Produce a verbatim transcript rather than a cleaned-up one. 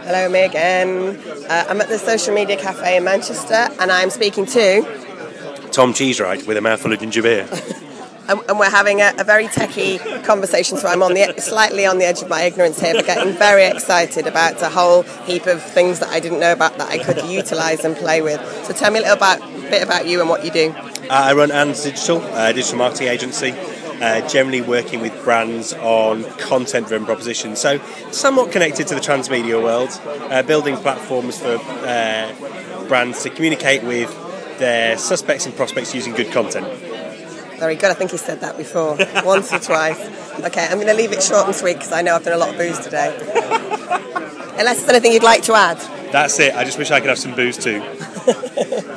Hello, me again. Uh, I'm at the Social Media Cafe in Manchester, and I'm speaking to Tom Cheesewright with a mouthful of ginger beer. and, and we're having a, a very techie conversation. So I'm on the slightly on the edge of my ignorance here, but getting very excited about a whole heap of things that I didn't know about that I could utilise and play with. So tell me a little about, bit about you and what you do. Uh, I run Ands Digital, a digital marketing agency. Uh, generally working with brands on content-driven propositions, so somewhat connected to the transmedia world, uh, building platforms for uh, brands to communicate with their suspects and prospects using good content. Very good. I think you said that before, once or twice. Okay, I'm going to leave it short and sweet because I know I've done a lot of booze today. Unless there's anything you'd like to add. That's it. I just wish I could have some booze too.